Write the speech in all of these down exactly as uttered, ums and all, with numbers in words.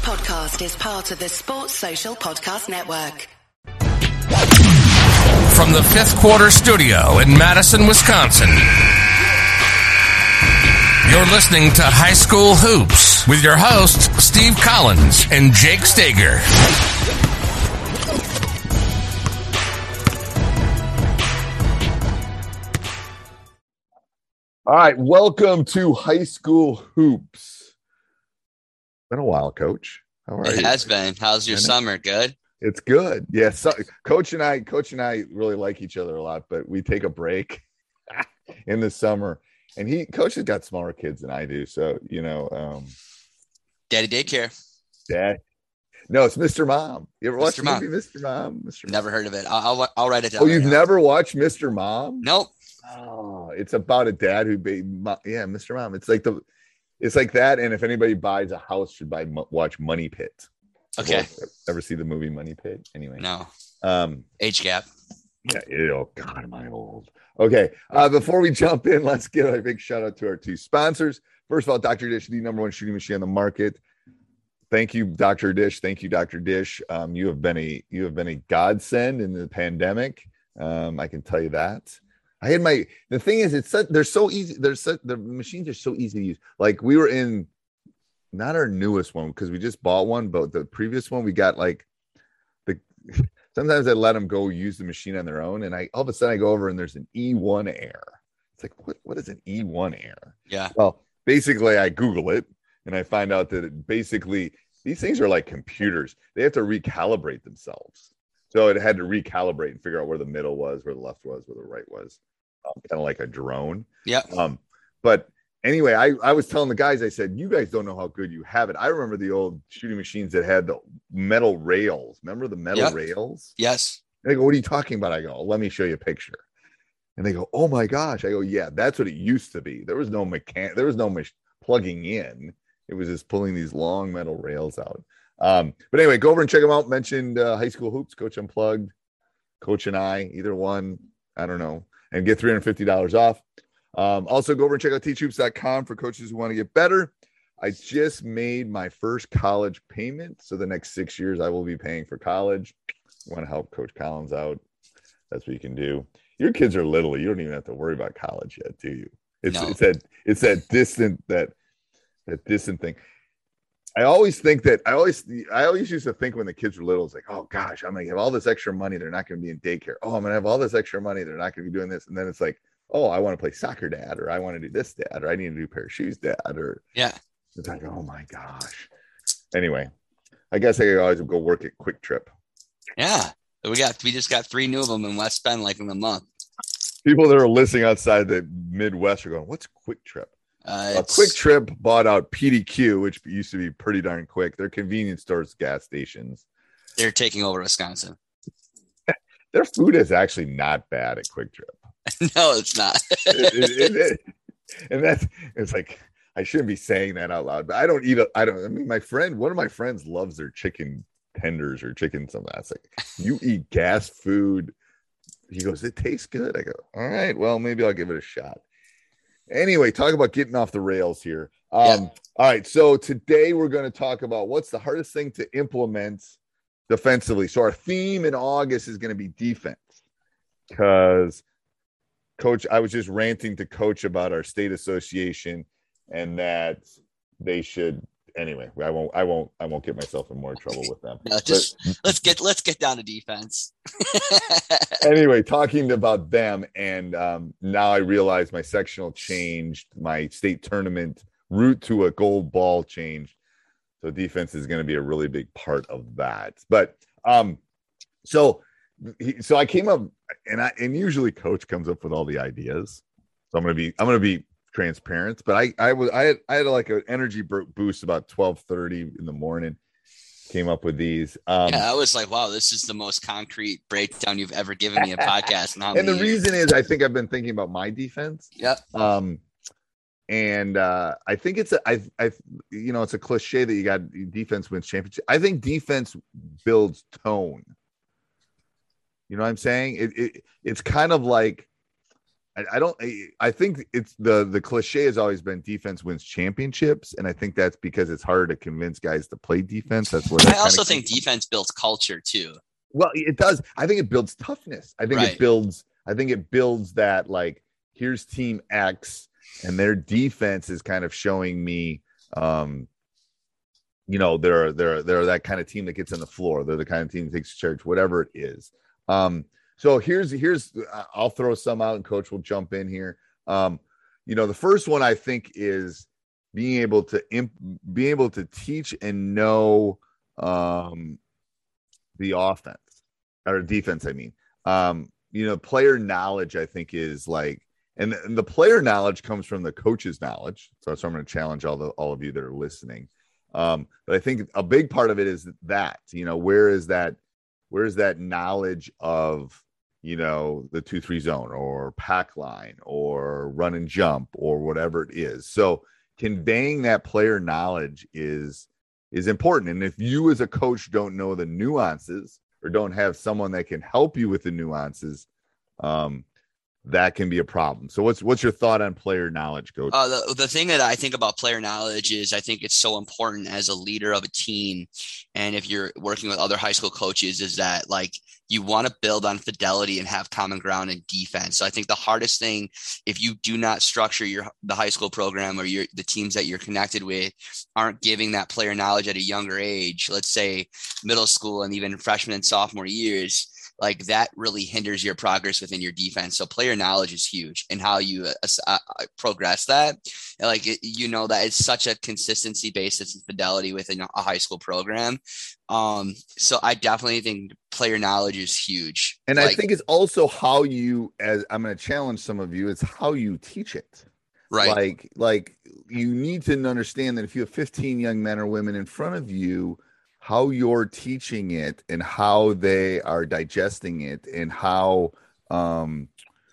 podcast is part of the Sports Social Podcast Network. From the Fifth Quarter Studio in Madison, Wisconsin, you're listening to High School Hoops with your hosts, Steve Collins and Jake Stager. All right, welcome to High School Hoops. Been a while, Coach. How are it you? It has been. How's your summer? Good? It's good. Yeah, so, Coach and I, Coach and I really like each other a lot, but we take a break in the summer. And he, Coach has got smaller kids than I do, so you know. Um, Daddy daycare. Dad. No, it's Mister Mom. You ever watched Mister Mom. the movie Mister Mom? Mister Never Mom. heard of it. I'll, I'll, I'll write it down. Oh, right you've now. never watched Mister Mom? Nope. Oh, it's about a dad who, ba- yeah, Mister Mom. It's like the, it's like that. And if anybody buys a house, should buy watch Money Pit. Okay. Ever see the movie Money Pit? Anyway, no. Um, Age gap. Yeah. Oh God, am I old? Okay. Uh, before we jump in, let's give a big shout out to our two sponsors. First of all, Doctor Dish, the number one shooting machine on the market. Thank you, Doctor Dish. Thank you, Doctor Dish. Um, you have been a you have been a godsend in the pandemic. Um, I can tell you that. I had my the thing is, it's such, they're so easy. They're so, the machines are so easy to use. Like we were in not our newest one because we just bought one, but the previous one we got like the. Sometimes I let them go use the machine on their own, and I all of a sudden I go over and there's an E one Air. It's like what what is an E one Air? Yeah. Well, basically I Google it and I find out that it basically these things are like computers. They have to recalibrate themselves. So it had to recalibrate and figure out where the middle was, where the left was, where the right was. Um, kind of like a drone. Yeah. Um, but anyway, I, I was telling the guys, I said, you guys don't know how good you have it. I remember the old shooting machines that had the metal rails. Remember the metal yep. rails? Yes. And they go, what are you talking about? I go, let me show you a picture. And they go, oh my gosh. I go, yeah, that's what it used to be. There was no mechan- there was no mach- plugging in. It was just pulling these long metal rails out. Um, but anyway, go over and check them out. Mentioned uh, High School Hoops, Coach Unplugged, Coach and I, either one, I don't know, and get three hundred fifty dollars off. Um, also, go over and check out teach hoops dot com for coaches who want to get better. I just made my first college payment. So the next six years I will be paying for college. Want to help Coach Collins out? That's what you can do. Your kids are little. You don't even have to worry about college yet, do you? It's no. it's that it's that distant that that distant thing. I always think that I always I always used to think when the kids were little, it's like, oh gosh, I'm gonna have all this extra money. They're not gonna be in daycare. Oh, I'm gonna have all this extra money. They're not gonna be doing this. And then it's like, oh, I want to play soccer, Dad, or I want to do this, Dad, or I need to do a pair of shoes, Dad, or yeah. It's like, oh my gosh. Anyway, I guess I could always go work at Quick Trip. Yeah, we got we just got three new of them in West Bend, like in a month. People that are listening outside the Midwest are going, what's Quick Trip? Uh, Uh, Quick Trip bought out P D Q, which used to be pretty darn quick. They're convenience stores, gas stations. They're taking over Wisconsin. Their food is actually not bad at Quick Trip. No, it's not. it, it, it, it, and that's it's like I shouldn't be saying that out loud, but I don't eat. A, I don't. I mean, my friend, one of my friends loves their chicken tenders or chicken something. That's like you eat gas food. He goes, it tastes good. I go, all right, well, maybe I'll give it a shot. Anyway, talk about getting off the rails here. Um, yeah. All right, so today we're going to talk about what's the hardest thing to implement defensively. So our theme in August is going to be defense because Coach, I was just ranting to Coach about our state association and that they should. Anyway, I won't. I won't. I won't get myself in more trouble with them. No, just but, let's get let's get down to defense. Anyway, talking about them, and um, now I realize my sectional changed, my state tournament route to a gold ball changed. So defense is going to be a really big part of that. But um, so he, so I came up, and I and usually Coach comes up with all the ideas. So I'm gonna be I'm gonna be. transparent, but I I was I had I had like an energy boost about twelve thirty in the morning. Came up with these. Um, yeah, I was like, wow, this is the most concrete breakdown you've ever given me a podcast. And, and the reason is I think I've been thinking about my defense. Yeah. Um, and uh, I think it's a I I you know it's a cliche that you got defense wins championship. I think defense builds tone. You know what I'm saying? It, it it's kind of like I, I don't. I, I think it's the the cliche has always been defense wins championships, and I think that's because it's harder to convince guys to play defense. That's where that I also kinda think defense builds culture too. Well, it does. I think it builds toughness. I think Right. it builds. I think it builds that, like, here's team X, and their defense is kind of showing me, um, you know, they're they're they're that kind of team that gets on the floor. They're the kind of team that takes charge, whatever it is. Um, so here's here's I'll throw some out, and Coach will jump in here. Um, you know, the first one I think is being able to imp, being able to teach and know um, the offense or defense. I mean, um, you know, player knowledge, I think, is like, and, and the player knowledge comes from the coach's knowledge. So, so I'm going to challenge all the all of you that are listening. Um, but I think a big part of it is that, you know, where is that, where is that knowledge of, you know, the two, three zone or pack line or run and jump or whatever it is. So conveying that player knowledge is, is important. And if you as a coach don't know the nuances or don't have someone that can help you with the nuances, um, that can be a problem. So what's what's your thought on player knowledge, Coach? Uh, the, the thing that I think about player knowledge is I think it's so important as a leader of a team. And if you're working with other high school coaches, is that like you want to build on fidelity and have common ground in defense. So I think the hardest thing, if you do not structure your the high school program or your the teams that you're connected with aren't giving that player knowledge at a younger age, let's say middle school and even freshman and sophomore years, like that really hinders your progress within your defense. So player knowledge is huge, and how you uh, uh, progress that. And like, it, you know, that it's such a consistency basis and fidelity within a high school program. Um, so I definitely think player knowledge is huge. And like, I think it's also how you, as I'm going to challenge some of you, it's how you teach it. Right. Like, like you need to understand that if you have fifteen young men or women in front of you, how you're teaching it and how they are digesting it and how um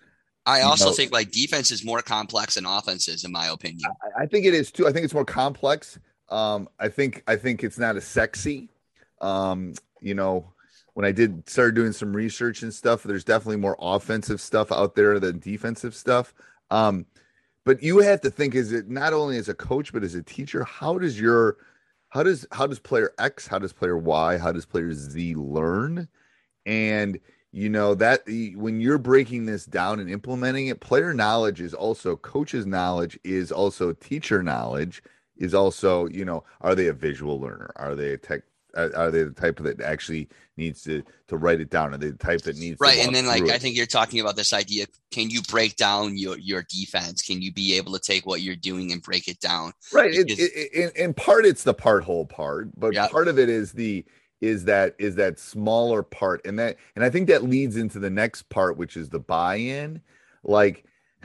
I also know, think like defense is more complex than offenses, in my opinion. I, I think it is too. I think it's more complex. Um, I think I think it's not as sexy. Um, you know, when I did start doing some research and stuff, there's definitely more offensive stuff out there than defensive stuff. Um, but you have to think, is it not only as a coach, but as a teacher, how does your How does how does player X, how does player Y, how does player Z learn? And, you know, that when you're breaking this down and implementing it, player knowledge is also coach's knowledge, is also teacher knowledge, is also, you know, are they a visual learner? Are they a tech? Are they the type that actually needs to to write it down? Are they the type that needs right? To and then like it? I think you're talking about this idea: can you break down your your defense? Can you be able to take what you're doing and break it down? Right. Because, it, it, it, in part, it's the part whole part, but yep. part of it is the is that is that smaller part, and that and I think that leads into the next part, which is the buy-in. Like,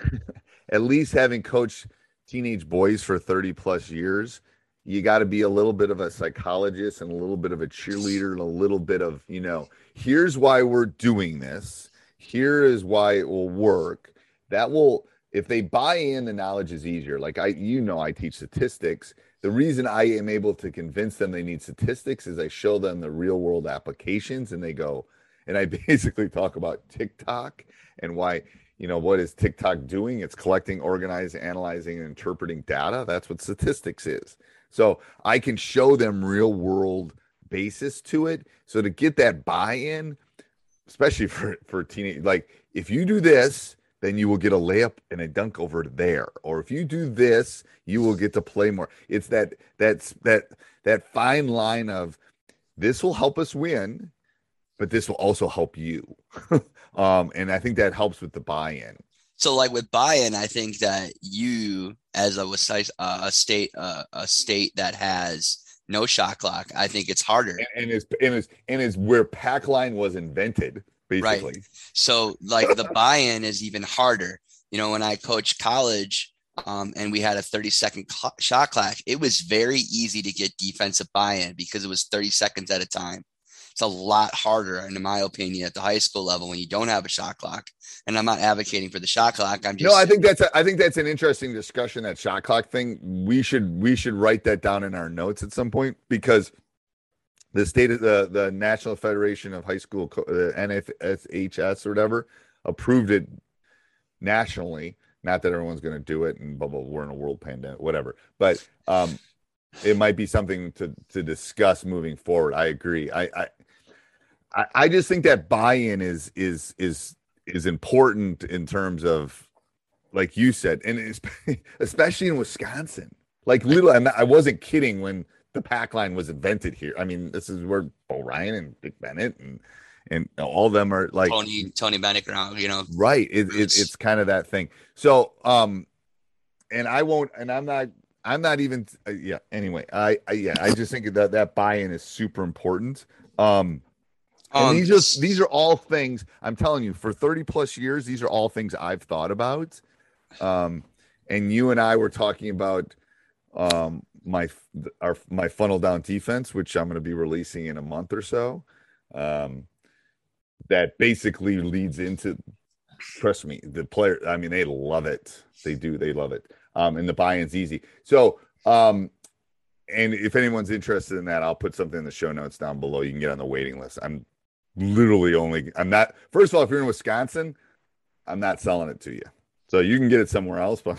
at least having coached teenage boys for thirty plus years, you got to be a little bit of a psychologist and a little bit of a cheerleader and a little bit of, you know, here's why we're doing this. Here is why it will work. That will, if they buy in, the knowledge is easier. Like I, you know, I teach statistics. The reason I am able to convince them they need statistics is I show them the real world applications, and they go, and I basically talk about TikTok and why, you know, what is TikTok doing? It's collecting, organizing, analyzing, and interpreting data. That's what statistics is. So I can show them real world basis to it. So to get that buy-in, especially for, for teenage, like if you do this, then you will get a layup and a dunk over there. Or if you do this, you will get to play more. It's that, that's that, that fine line of this will help us win, but this will also help you. um, and I think that helps with the buy-in. So like with buy-in, I think that you as a, a state, uh, a state that has no shot clock, I think it's harder. And, and it's, and it's, and it's where pack line was invented, basically. Right. So like the buy-in is even harder. You know, when I coached college um, and we had a thirty second cl- shot clock, it was very easy to get defensive buy-in because it was thirty seconds at a time. It's a lot harder, in my opinion, at the high school level when you don't have a shot clock. And I'm not advocating for the shot clock. I'm just no. I think that's a, I think that's an interesting discussion. That shot clock thing. We should we should write that down in our notes at some point, because the state of the the National Federation of High School, the N F S H S or whatever, approved it nationally. Not that everyone's going to do it, and blah, blah, we're in a world pandemic, whatever. But um, it might be something to to discuss moving forward. I agree. I I I just think that buy-in is is is is important in terms of, like you said, and it's, especially in Wisconsin. Like little, I'm not, I wasn't kidding when the pack line was invented here. I mean, this is where Bo Ryan and Dick Bennett and and all of them are like Tony Tony Bennett, you know, right. It, it, it's kind of that thing. So, um, and I won't, and I'm not, I'm not even, uh, yeah. Anyway, I, I, yeah, I just think that that buy-in is super important. Um, and um, these are these are all things I'm telling you for thirty plus years. These are all things I've thought about. Um, and you and I were talking about um my our my funnel down defense, which I'm going to be releasing in a month or so. Um, that basically leads into, trust me, the player, I mean, they love it. They do, they love it. Um, and the buy-in's easy. So, um, and if anyone's interested in that, I'll put something in the show notes down below. You can get on the waiting list. I'm literally only, I'm not, first of all, if you're in Wisconsin, I'm not selling it to you. So you can get it somewhere else, but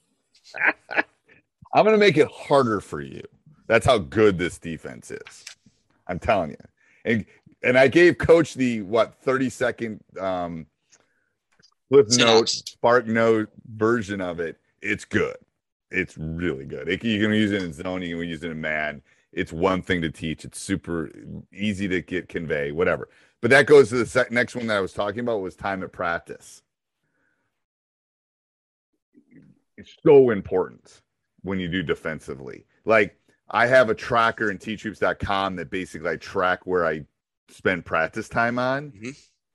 I'm going to make it harder for you. That's how good this defense is. I'm telling you. And and I gave Coach the, what, thirty second um, Flip Note, Spark Note version of it. It's good. It's really good. It, you can use it in zone. You can use it in man. It's one thing to teach. It's super easy to get convey, whatever. But that goes to the sec- next one that I was talking about was time at practice. It's so important when you do defensively. Like, I have a tracker in teach hoops dot com that basically I track where I spend practice time on. Mm-hmm.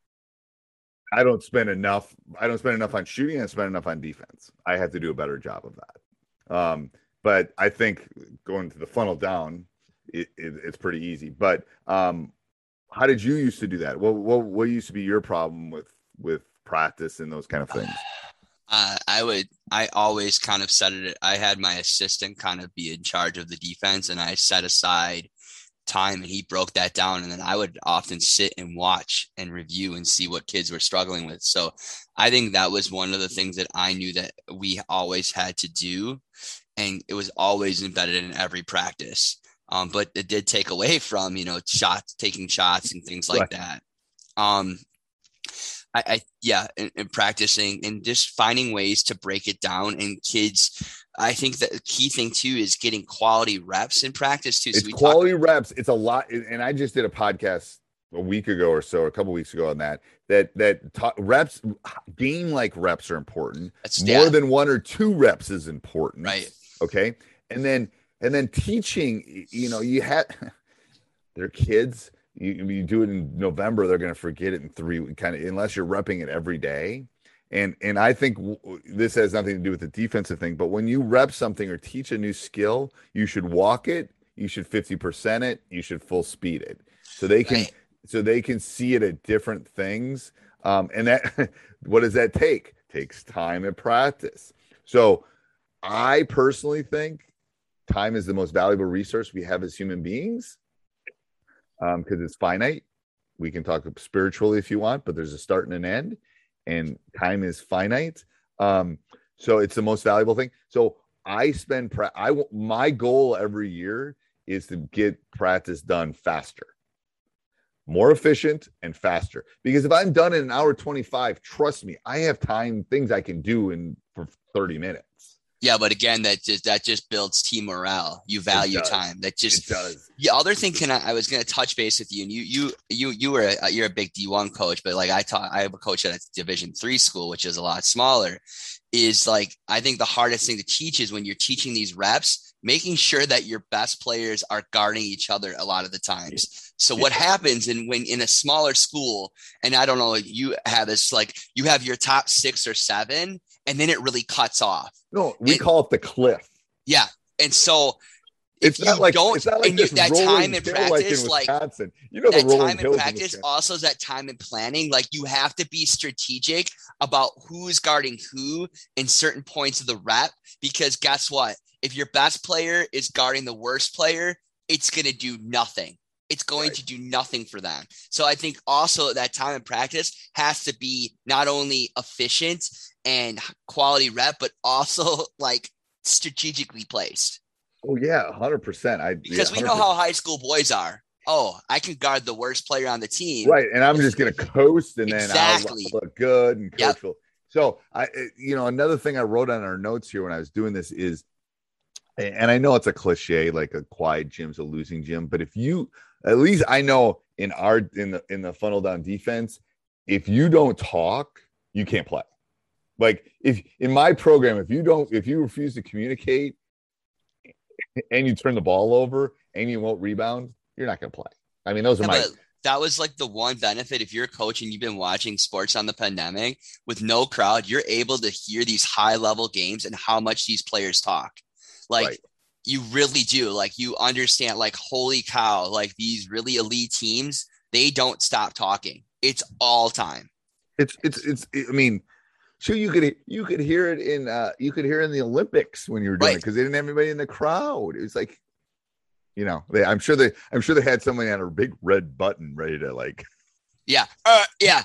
I don't spend enough. I don't spend enough on shooting. I spend enough on defense. I have to do a better job of that. Um, but I think going to the funnel down, it, it, it's pretty easy. But um, how did you used to do that? What, what what used to be your problem with with practice and those kind of things? Uh, I would, I always kind of set it. I had my assistant kind of be in charge of the defense, and I set aside time and he broke that down. And then I would often sit and watch and review and see what kids were struggling with. So I think that was one of the things that I knew that we always had to do. And it was always embedded in every practice. Um, but it did take away from, you know, shots, taking shots and things like right. that. Um, I, I yeah, and, and practicing and just finding ways to break it down. And kids, I think that the key thing too is getting quality reps in practice too. So it's we quality talk- reps. It's a lot. And I just did a podcast a week ago or so, a couple weeks ago on that, that, that ta- reps, game like reps are important. That's, More yeah. than one or two reps is important. Right. Okay. And then, and then teaching, you know, you had, they're kids. You, you do it in November, they're going to forget it in three kind of, unless you're repping it every day. And, and I think w- this has nothing to do with the defensive thing, but when you rep something or teach a new skill, you should walk it. You should fifty percent it. You should full speed it. So they can, right. so they can see it at different things. Um, and that, what does that take? Takes time and practice. So I personally think time is the most valuable resource we have as human beings. Um, because it's finite. We can talk spiritually if you want, but there's a start and an end, and time is finite. Um, so it's the most valuable thing. So I spend, pra- I my goal every year is to get practice done faster, more efficient and faster. Because if I'm done in an hour twenty-five, trust me, I have time, things I can do in for thirty minutes. Yeah, but again, that just that just builds team morale. You value time. That just it does. The other thing, can I, I was going to touch base with you, and you you you you were a, you're a big D one coach, but like I taught, I have a coach at a Division three school, which is a lot smaller. Is like I think the hardest thing to teach is when you're teaching these reps, making sure that your best players are guarding each other a lot of the times. So what happens in when in a smaller school, and I don't know, you have this like you have your top six or seven, and then it really cuts off. No, we and, call it the cliff. Yeah. And so if it's you not like, don't, it's not like and you, this that time in practice, like, like you know, that the time in hills practice in also is that time in planning. Like you have to be strategic about who's guarding who in certain points of the rep, because guess what? If your best player is guarding the worst player, it's going to do nothing. It's going right. to do nothing for them. So I think also that time in practice has to be not only efficient and quality rep, but also like strategically placed. Oh yeah, one hundred percent. I Because yeah, we know how high school boys are. Oh, I can guard the worst player on the team. Right, and I'm just going to coast, and exactly. then I'll look good and coach. Yep. Will. So I, you know, another thing I wrote on our notes here when I was doing this is, and I know it's a cliche, like a quiet gym's a losing gym, but if you, at least I know in our in the in the funnel down defense, if you don't talk, you can't play. Like if in my program, if you don't, if you refuse to communicate, and you turn the ball over and you won't rebound, you're not going to play. I mean, those are yeah, my. That was like the one benefit. If you're a coach and you've been watching sports on the pandemic with no crowd, you're able to hear these high level games and how much these players talk. Like right. You really do. Like you understand, like, holy cow, like these really elite teams, they don't stop talking. It's all time. It's, it's, it's, I mean, so you could, you could hear it in, uh, you could hear it in the Olympics when you were doing right. it because they didn't have anybody in the crowd. It was like, you know, they, I'm sure they, I'm sure they had somebody on a big red button ready to like, yeah, uh, yeah,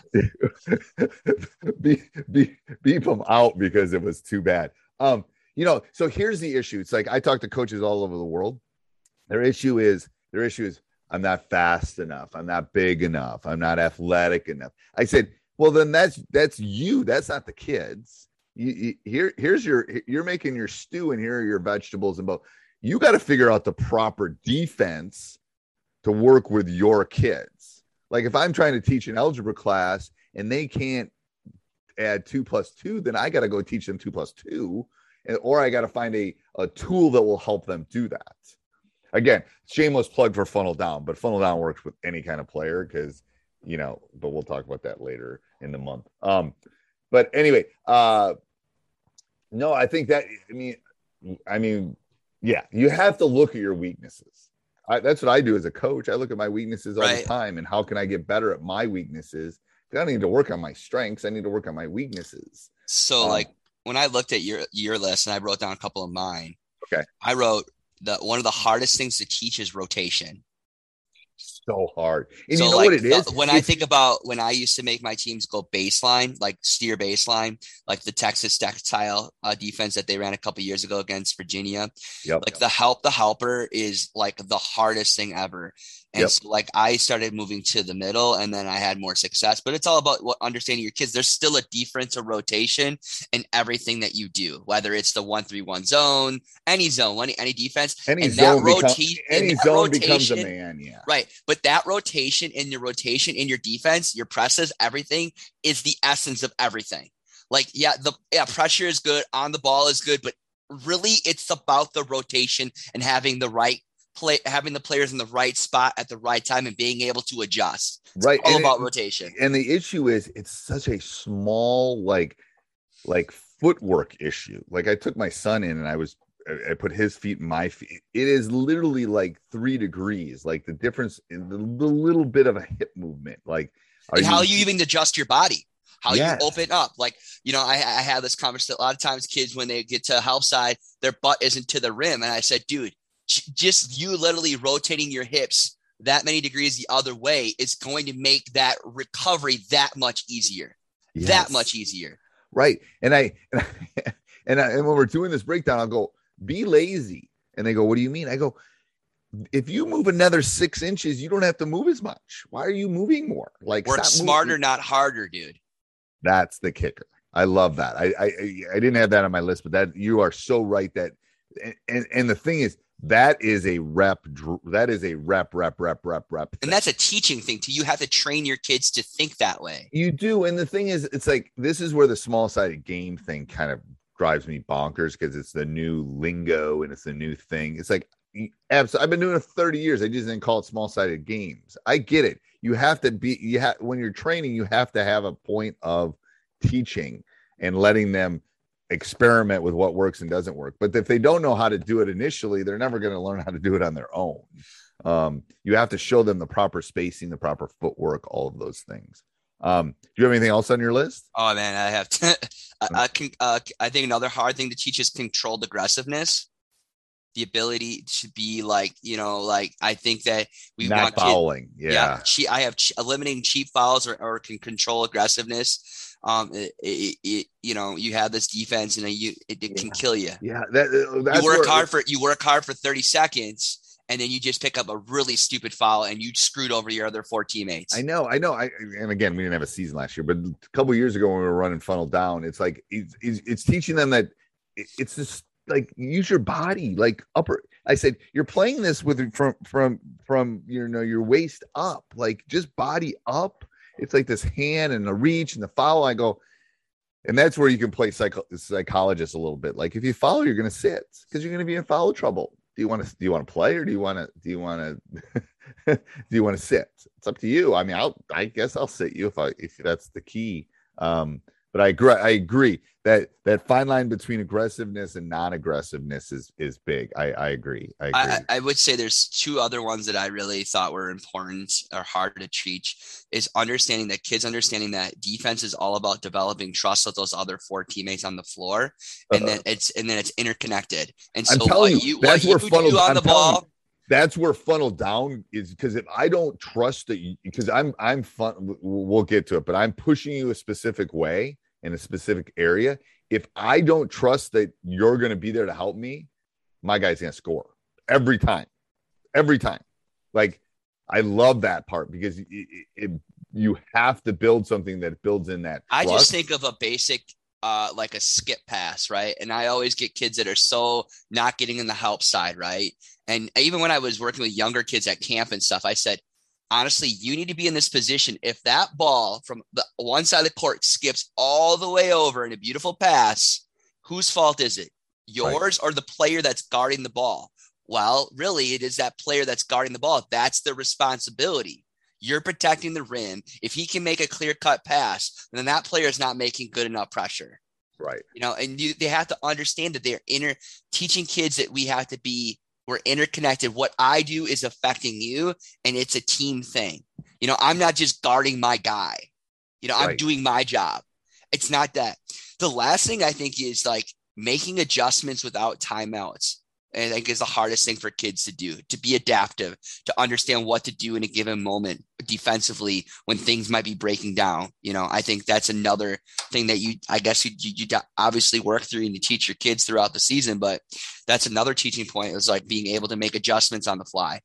beep, beep, beep them out because it was too bad. Um, you know, so here's the issue. It's like I talk to coaches all over the world. Their issue is, their issue is, I'm not fast enough. I'm not big enough. I'm not athletic enough. I said, well, then that's that's you. That's not the kids. You, you, here, here's your. You're making your stew, and here are your vegetables. And both. You got to figure out the proper defense to work with your kids. Like if I'm trying to teach an algebra class and they can't add two plus two, then I got to go teach them two plus two, and, or I got to find a a tool that will help them do that. Again, shameless plug for Funnel Down, but Funnel Down works with any kind of player because, you know, but we'll talk about that later in the month. Um, but anyway, uh, no, I think that, I mean, I mean, yeah, you have to look at your weaknesses. I, that's what I do as a coach. I look at my weaknesses all right. the time and how can I get better at my weaknesses? I don't need to work on my strengths. I need to work on my weaknesses. So um, like when I looked at your, your list and I wrote down a couple of mine, okay, I wrote that one of the hardest things to teach is rotation. So hard. And so you know like what it is? The, when it's, I think about when I used to make my teams go baseline, like steer baseline, like the Texas Textile uh, defense that they ran a couple years ago against Virginia. Yep. Like the help the helper is like the hardest thing ever. And yep. so like I started moving to the middle and then I had more success, but it's all about what understanding your kids. There's still a defensive rotation in everything that you do, whether it's the one, three, one zone, any zone, any, any defense, any and zone, that become, roti- any that zone rotation, becomes a man. Yeah. Right. But that rotation in your rotation in your defense, your presses, everything is the essence of everything. Like, yeah, the yeah, pressure is good, on the ball is good, but really it's about the rotation and having the right play, having the players in the right spot at the right time and being able to adjust. It's right. all and about it, rotation. And the issue is it's such a small, like, like footwork issue. Like I took my son in and I was, I put his feet in my feet. It is literally like three degrees, like the difference in the, the little bit of a hip movement. Like and you, how you even adjust your body, how yes. you open up. Like, you know, I, I have this conversation. A lot of times kids, when they get to help side, their butt isn't to the rim. And I said, dude, just you literally rotating your hips that many degrees the other way is going to make that recovery that much easier, yes. that much easier. Right. And I, and I, and, I, and when we're doing this breakdown, I'll go, be lazy. And they go, what do you mean? I go, if you move another six inches, you don't have to move as much. Why are you moving more? Like work smarter, moving. Not harder, dude. That's the kicker. I love that. I, I, I didn't have that on my list, but that you are so right that, and, and the thing is, that is a rep. That is a rep, rep, rep, rep, rep. And that's a teaching thing too. You have to train your kids to think that way. You do. And the thing is, it's like, this is where the small sided game thing kind of drives me bonkers because it's the new lingo and it's the new thing. It's like, absolutely. I've been doing it for thirty years. I just didn't call it small sided games. I get it. You have to be, you have, when you're training, you have to have a point of teaching and letting them experiment with what works and doesn't work. But if they don't know how to do it initially, they're never going to learn how to do it on their own. Um, you have to show them the proper spacing, the proper footwork, all of those things. Um, do you have anything else on your list? Oh man, I have to, I, I can, uh, I think another hard thing to teach is controlled aggressiveness. The ability to be like, you know, like I think that we Not want fouling. Kids, yeah. yeah che- I have ch- eliminating cheap fouls or, or can control aggressiveness. um, it, it, it, you know, you have this defense and you, it, it can Yeah. kill you. Yeah. That, that's you work where, hard for, you work hard for thirty seconds and then you just pick up a really stupid foul and you screwed over your other four teammates. I know, I know. I and again, we didn't have a season last year, but a couple of years ago when we were running funnel down, it's like it's, it's, it's teaching them that it, it's just like use your body, like upper. I said you're playing this with from from from you know your waist up, like just body up. It's like this hand and the reach and the foul. I go, and that's where you can play psycho, psychologist a little bit. Like if you foul, you're going to sit because you're going to be in foul trouble. Do you want to do you want to play or do you want to do you want to do you want to sit? It's up to you. I mean, I'll I guess I'll sit you if I if that's the key. Um, but I agree. I agree that that fine line between aggressiveness and non-aggressiveness is is big. I I agree. I agree. I, I would say there's two other ones that I really thought were important or hard to teach is understanding that kids understanding that defense is all about developing trust with those other four teammates on the floor, and Uh-huh. then it's and then it's interconnected. And I'm so telling what you, you that's what where you funnel do on I'm the telling ball. you, that's where funnel down is because if I don't trust that, because I'm I'm fun. We'll get to it, but I'm pushing you a specific way in a specific area. If I don't trust that you're going to be there to help me, my guy's going to score every time, every time. Like I love that part because it, it, it, you have to build something that builds in that I trust. just think of a basic, uh, like a skip pass, right? And I always get kids that are so not getting in the help side, right? And even when I was working with younger kids at camp and stuff, I said, honestly, you need to be in this position. If that ball from the one side of the court skips all the way over in a beautiful pass, whose fault is it? Yours right. Or the player that's guarding the ball? Well, really, it is that player that's guarding the ball. That's the responsibility. You're protecting the rim. If he can make a clear-cut pass, then that player is not making good enough pressure. Right. You know, and you they have to understand that they're inter teaching kids that we have to be we're interconnected. What I do is affecting you, and it's a team thing. You know, I'm not just guarding my guy. You know, I'm right. doing my job. It's not that. The last thing I think is like making adjustments without timeouts. And I think is the hardest thing for kids to do, to be adaptive, to understand what to do in a given moment defensively when things might be breaking down. You know, I think that's another thing that you, I guess you, you, you obviously work through and you teach your kids throughout the season, but that's another teaching point is like being able to make adjustments on the fly.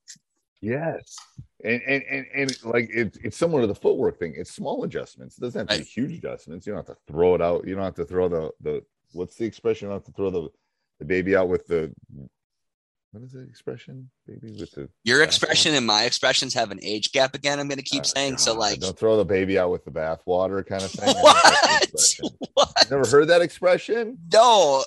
Yes. And, and, and, and like, it, it's similar to the footwork thing. It's small adjustments. It doesn't have to Right. be huge adjustments. You don't have to throw it out. You don't have to throw the, the, what's the expression? You don't have to throw the, the baby out with the, what is the expression? Baby with the Your expression and my expressions have an age gap again. I'm going to keep oh, saying. God. So like, don't throw the baby out with the bathwater kind of thing. What? What? Never heard that expression? No.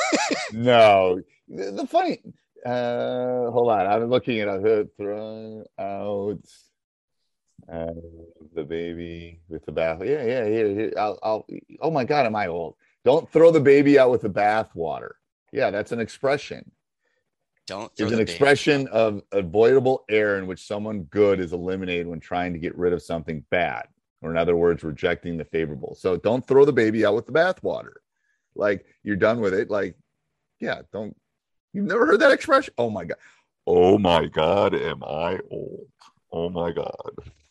No. The, the funny, uh, hold on. I'm looking at it. Throw out uh, the baby with the bath. Yeah, yeah, yeah. I'll, I'll, oh my God, am I old? Don't throw the baby out with the bathwater. Yeah, that's an expression. Don't. It's an expression of avoidable error in which someone good is eliminated when trying to get rid of something bad, or in other words, rejecting the favorable. So don't throw the baby out with the bathwater. Like you're done with it. Like, yeah, don't. You've never heard that expression? Oh my God. Oh my God, am I old? Oh my God.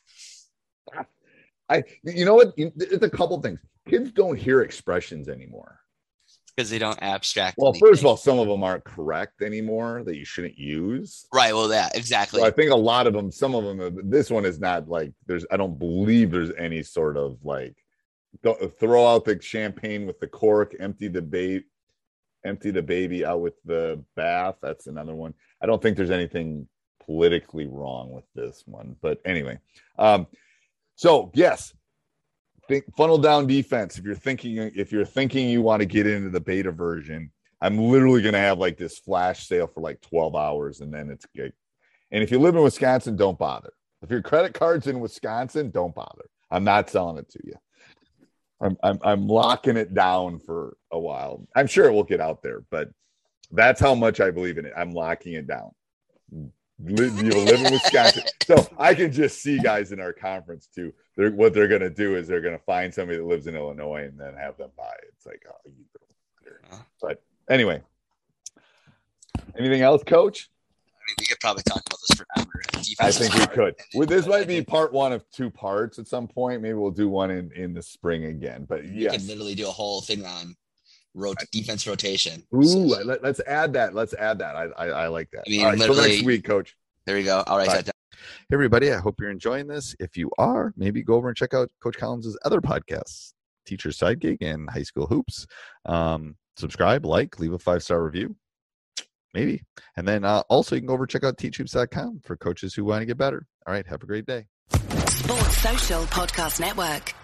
I. You know what? It's a couple things. Kids don't hear expressions anymore. Because they don't abstract. Well, first of all, some of them aren't correct anymore that you shouldn't use. Right. Well, yeah, exactly. So I think a lot of them, some of them, this one is not like there's, I don't believe there's any sort of like, don't throw out the champagne with the cork, empty the baby, empty the baby out with the bath. That's another one. I don't think there's anything politically wrong with this one, but anyway. Um, so yes. Think funnel down defense. If you're thinking, if you're thinking you want to get into the beta version, I'm literally going to have like this flash sale for like twelve hours, and then it's good. And if you live in Wisconsin, don't bother. If your credit card's in Wisconsin, don't bother. I'm not selling it to you. I'm I'm I'm locking it down for a while. I'm sure it will get out there, but that's how much I believe in it. I'm locking it down. You live in Wisconsin, so I can just see guys in our conference too. They're, what they're going to do is they're going to find somebody that lives in Illinois and then have them buy it. It's like, oh, you go. But anyway, anything else, Coach? mean, we could probably talk about this forever. Defense I is think we hard. could. And Well, this I might be think part one of two parts at some point. Maybe we'll do one in, in the spring again. But We yes. could literally do a whole thing on rot- defense rotation. Ooh, So, let, let's add that. Let's add that. I I, I like that. I mean, All right, till literally- next week, Coach. there we go. I'll write Bye. that down. Hey, everybody. I hope you're enjoying this. If you are, maybe go over and check out Coach Collins' other podcasts, Teacher's Side Gig and High School Hoops. Um, subscribe, like, leave a five-star review. Maybe. And then uh, also you can go over and check out teach hoops dot com for coaches who want to get better. All right. Have a great day. Sports Social Podcast Network.